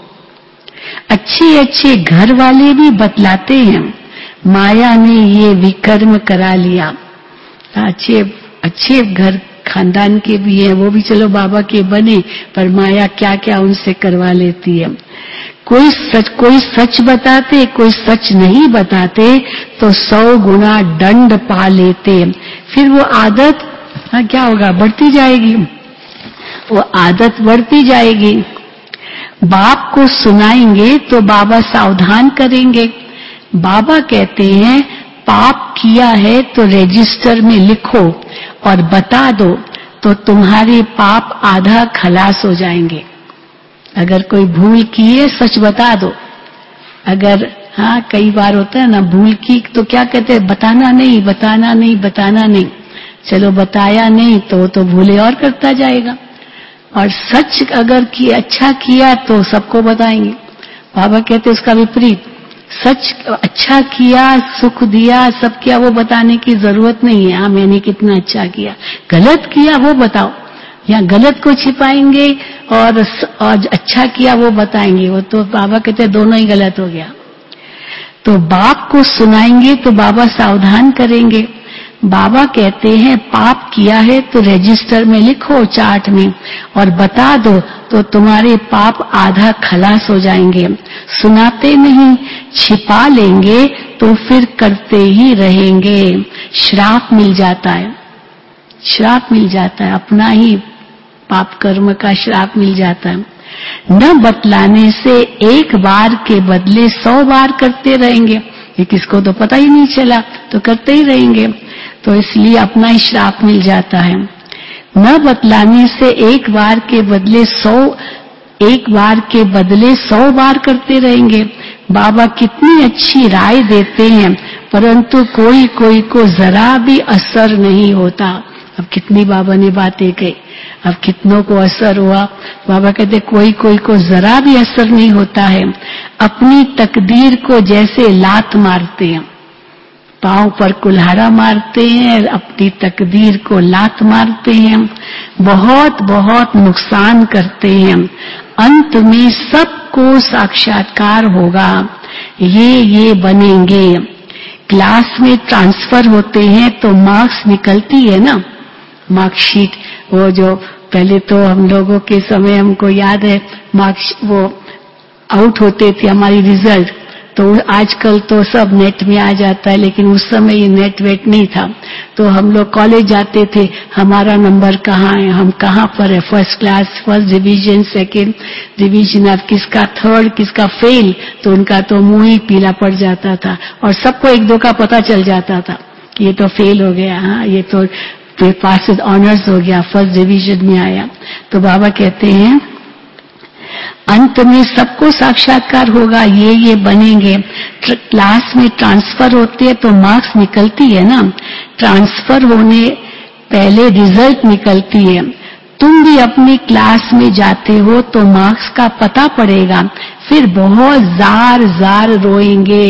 अच्छे अच्छे घर वाले भी बतलाते हैं माया ने ये विकर्म करा लिया। अच्छे घर खानदान के भी हैं, वो भी चलो बाबा के बने, पर माया क्या क्या उनसे करवा लेती है। कोई सच बताते, कोई सच नहीं बताते तो 100 गुना दंड पा लेते। फिर वो आदत क्या होगा, बढ़ती जाएगी, वो आदत बढ़ती जाएगी। बाप को सुनाएंगे तो बाबा सावधान करेंगे। बाबा कहते हैं पाप किया है तो रजिस्टर में लिखो और बता दो, तो तुम्हारे पाप आधा खलास हो जाएंगे। अगर कोई भूल की है सच बता दो। अगर कई बार होता है ना भूल की, तो क्या कहते हैं, बताना नहीं, बताना नहीं, बताना नहीं। चलो बताया नहीं तो भूले और करता जाएगा। और सच अगर अच्छा किया तो सबको बताएंगे। बाबा कहते उसका विपरीत, सच अच्छा किया, सुख दिया, सब किया, वो बताने की जरूरत नहीं है। मैंने कितना अच्छा किया। गलत किया वो बताओ, या गलत को छिपाएंगे और अच्छा किया वो बताएंगे। वो तो बाबा कहते दोनों ही गलत हो गया। तो बाप को सुनाएंगे तो बाबा सावधान करेंगे। बाबा कहते हैं पाप किया है तो रजिस्टर में लिखो, चार्ट में, और बता दो तो तुम्हारे पाप आधा खलास हो जाएंगे। सुनाते नहीं, छिपा लेंगे तो फिर करते ही रहेंगे। श्राप मिल जाता है, श्राप मिल जाता है, अपना ही पाप कर्म का श्राप मिल जाता है। न बतलाने से एक बार के बदले 100 बार करते रहेंगे। ये किसको तो पता ही नहीं चला, तो करते ही रहेंगे, तो इसलिए अपना ही श्राप मिल जाता है। न बतलाने से एक बार के बदले 100 बार करते रहेंगे। बाबा कितनी अच्छी राय देते हैं, परंतु कोई कोई को जरा भी असर नहीं होता। अब कितनी बाबा ने बातें कही, अब कितनों को असर हुआ। बाबा कहते कोई कोई को जरा भी असर नहीं होता है। अपनी तकदीर को जैसे लात मारते हैं, पांव पर कुल्हाड़ा मारते हैं, अपनी तकदीर को लात मारते हैं, बहुत बहुत नुकसान करते हैं। अंत में सबको साक्षात्कार होगा, ये बनेंगे। क्लास में ट्रांसफर होते हैं तो मार्क्स निकलती है ना, मार्कशीट। वो जो पहले तो हम लोगों के समय हमको याद है मार्क्स वो आउट होते थे हमारी रिजल्ट, तो आजकल तो सब नेट में आ जाता है, लेकिन उस समय ये नेट वेट नहीं था। तो हम लोग कॉलेज जाते थे, हमारा नंबर कहाँ है, हम कहाँ पर है, first class, first division, second division, अब किसका थर्ड, किसका फेल, तो उनका तो मुंह ही पीला पड़ जाता था। और सबको एक दो का पता चल जाता था कि ये तो फेल हो गया, ये तो पास विद ऑनर्स हो गया, फर्स्ट डिवीजन में आया। तो बाबा कहते हैं अंत में सबको साक्षात्कार होगा, ये बनेंगे। क्लास में ट्रांसफर होते हैं तो मार्क्स निकलती है ना, ट्रांसफर होने पहले रिजल्ट निकलती है। तुम भी अपनी क्लास में जाते हो तो मार्क्स का पता पड़ेगा, फिर बहुत जार रोएंगे,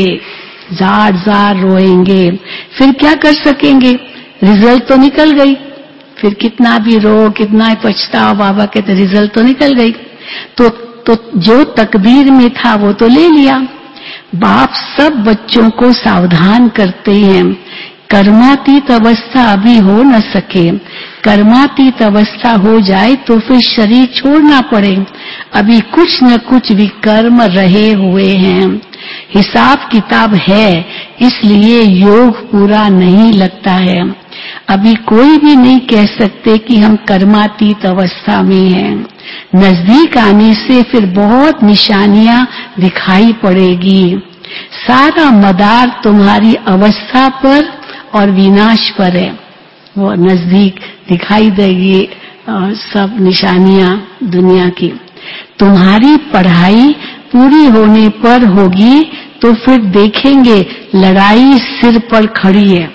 जार रोएंगे। फिर क्या कर सकेंगे, रिजल्ट तो निकल गई, फिर कितना भी रो, कितना पछताओ, बाबा कहते रिजल्ट तो निकल गई, तो जो तकदीर में था वो तो ले लिया। बाप सब बच्चों को सावधान करते हैं, कर्मातीत अवस्था अभी हो न सके। कर्मातीत अवस्था हो जाए तो फिर शरीर छोड़ना पड़े। अभी कुछ न कुछ विकर्म रहे हुए हैं, हिसाब किताब है, इसलिए योग पूरा नहीं लगता है। अभी कोई भी नहीं कह सकते कि हम कर्मातीत अवस्था में हैं। नजदीक आने से फिर बहुत निशानियां दिखाई पड़ेगी। सारा मदार तुम्हारी अवस्था पर और विनाश पर है, वो नजदीक दिखाई देगी सब निशानियां दुनिया की। तुम्हारी पढ़ाई पूरी होने पर होगी तो फिर देखेंगे लड़ाई सिर पर खड़ी है।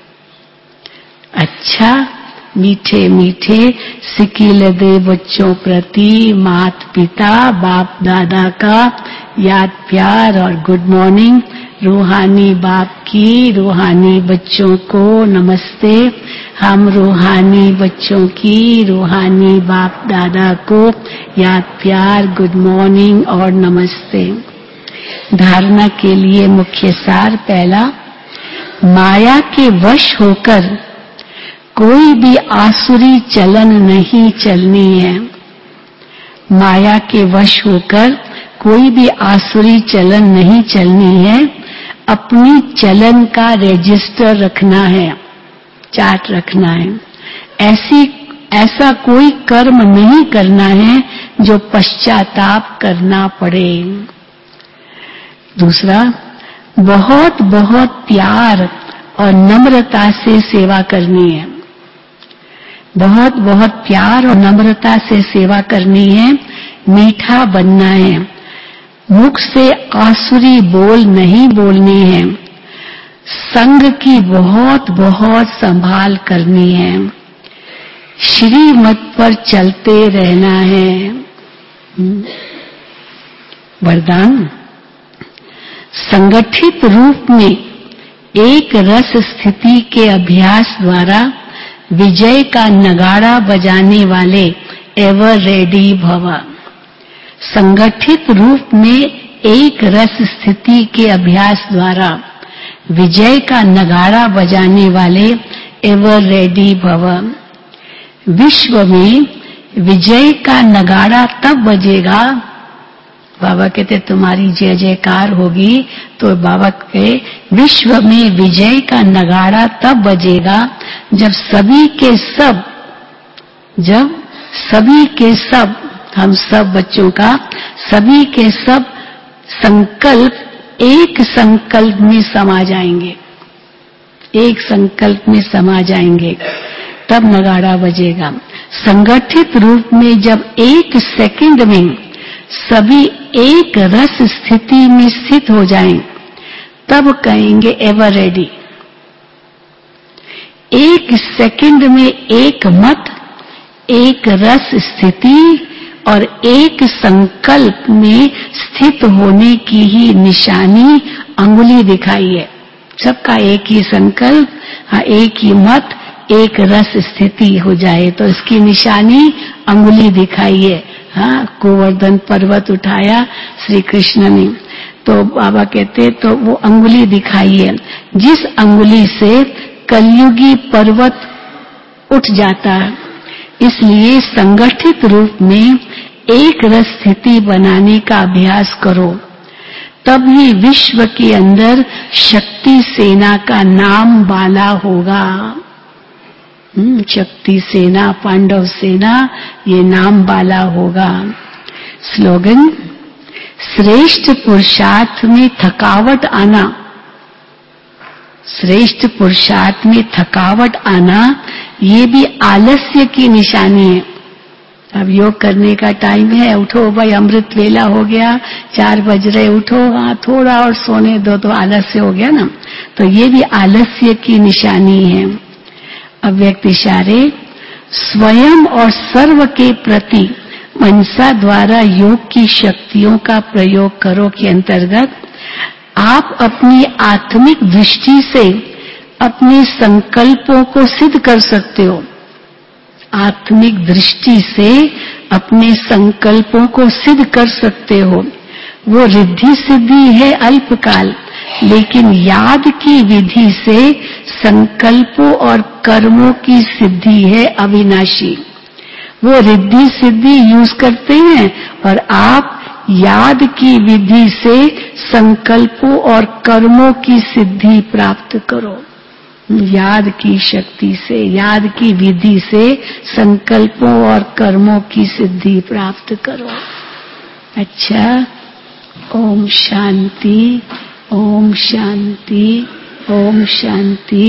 अच्छा, मीठे मीठे सिकिल दे बच्चों प्रति माता पिता बाप दादा का याद प्यार और गुड मॉर्निंग। रूहानी बाप की रूहानी बच्चों को नमस्ते। हम रूहानी बच्चों की रूहानी बाप दादा को याद प्यार, गुड मॉर्निंग और नमस्ते। धारणा के लिए मुख्य सार पहला, माया के वश होकर कोई भी आसुरी चलन नहीं चलनी है। माया के वश होकर कोई भी आसुरी चलन नहीं चलनी है। अपनी चलन का रजिस्टर रखना है, चार्ट रखना है। ऐसा कोई कर्म नहीं करना है जो पश्चाताप करना पड़े। दूसरा, बहुत बहुत प्यार और नम्रता से सेवा करनी है। बहुत बहुत प्यार और नम्रता से सेवा करनी है। मीठा बनना है। मुख से आसुरी बोल नहीं बोलनी है। संग की बहुत बहुत संभाल करनी है। श्रीमत पर चलते रहना है। वरदान, संगठित रूप में एक रस स्थिति के अभ्यास द्वारा विजय का नगाड़ा बजाने वाले एवर रेडी भव। संगठित रूप में एक रस स्थिति के अभ्यास द्वारा विजय का नगाड़ा बजाने वाले एवर रेडी भव। विश्व में विजय का नगाड़ा तब बजेगा, बाबा कहते तुम्हारी जय जयकार होगी, तो बाबा के विश्व में विजय का नगाड़ा तब बजेगा जब सभी के सब हम सब बच्चों का सभी के सब संकल्प एक संकल्प में समा जाएंगे। एक संकल्प में समा जाएंगे तब नगाड़ा बजेगा। संगठित रूप में जब एक सेकंड में सभी एक रस स्थिति में स्थित हो जाएं, तब कहेंगे एवर रेडी। एक सेकंड में एक मत, एक रस स्थिति और एक संकल्प में स्थित होने की ही निशानी अंगुली दिखाई है। सबका एक ही संकल्प, एक ही मत, एक रस स्थिति हो जाए तो इसकी निशानी अंगुली दिखाई है। गोवर्धन पर्वत उठाया श्री कृष्ण ने, तो बाबा कहते तो वो अंगुली दिखाई है। जिस अंगुली से कलयुगी पर्वत उठ जाता है। इसलिए संगठित रूप में एक रस स्थिति बनाने का अभ्यास करो, तभी विश्व के अंदर शक्ति सेना का नाम बाला होगा। शक्ति सेना, पांडव सेना, ये नाम बाला होगा। स्लोगन, श्रेष्ठ पुरुषार्थ में थकावट आना, श्रेष्ठ पुरुषार्थ में थकावट आना ये भी आलस्य की निशानी है। अब योग करने का टाइम है, उठो भाई, अमृत वेला हो गया, 4 बज रहे, उठो, थोड़ा और सोने दो, तो आलस्य हो गया ना। तो ये भी आलस्य की निशानी है। अव्यक्त इशारे, स्वयं और सर्व के प्रति मनसा द्वारा योग की शक्तियों का प्रयोग करो के अंतर्गत आप अपनी आत्मिक दृष्टि से अपने संकल्पों को सिद्ध कर सकते हो। आत्मिक दृष्टि से अपने संकल्पों को सिद्ध कर सकते हो। वो रिद्धि सिद्धि है अल्पकाल, लेकिन याद की विधि से संकल्पों और कर्मों की सिद्धि है अविनाशी। वो रिद्धि सिद्धि यूज करते हैं और आप याद की विधि से संकल्पों और कर्मों की सिद्धि प्राप्त करो। याद की शक्ति से, याद की विधि से संकल्पों और कर्मों की सिद्धि प्राप्त करो। अच्छा, ओम शांति, ओम शांति, ओम शांति।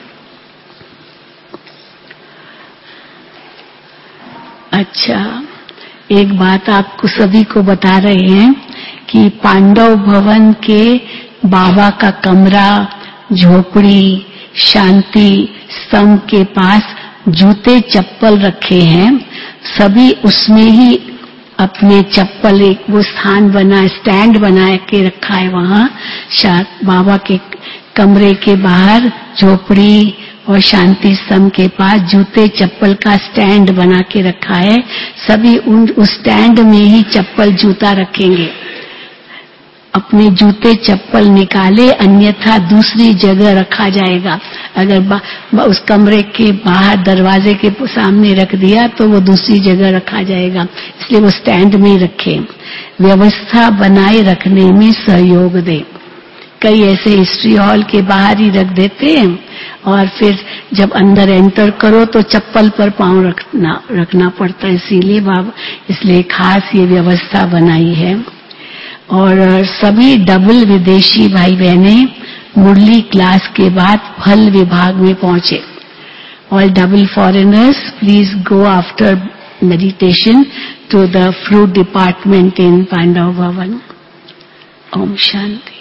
अच्छा, एक बात आपको सभी को बता रहे हैं कि पांडव भवन के बाबा का कमरा, झोपड़ी, शांति स्तंभ के पास जूते चप्पल रखे हैं। सभी उसमें ही अपने चप्पल, एक वो स्थान बना, स्टैंड बना के रखा है वहां। बाबा के कमरे के बाहर झोपड़ी और शांति स्तंभ के पास जूते चप्पल का स्टैंड बना के रखा है। सभी उस स्टैंड में ही चप्पल जूता रखेंगे। अपने जूते चप्पल निकाले, अन्यथा दूसरी जगह रखा जाएगा। अगर उस कमरे के बाहर दरवाजे के सामने रख दिया तो वो दूसरी जगह रखा जाएगा, इसलिए वो स्टैंड में ही रखे। व्यवस्था बनाए रखने में सहयोग दे। कई ऐसे हिस्ट्री हॉल के बाहर ही रख देते हैं और फिर जब अंदर एंटर करो तो चप्पल पर पांव रखना पड़ता है, इसलिए खास ये व्यवस्था बनाई है। और सभी डबल विदेशी भाई बहने मुरली क्लास के बाद फल विभाग में पहुंचे। All double foreigners, please go after meditation to the fruit department in Pandava Bhavan. Om Shanti.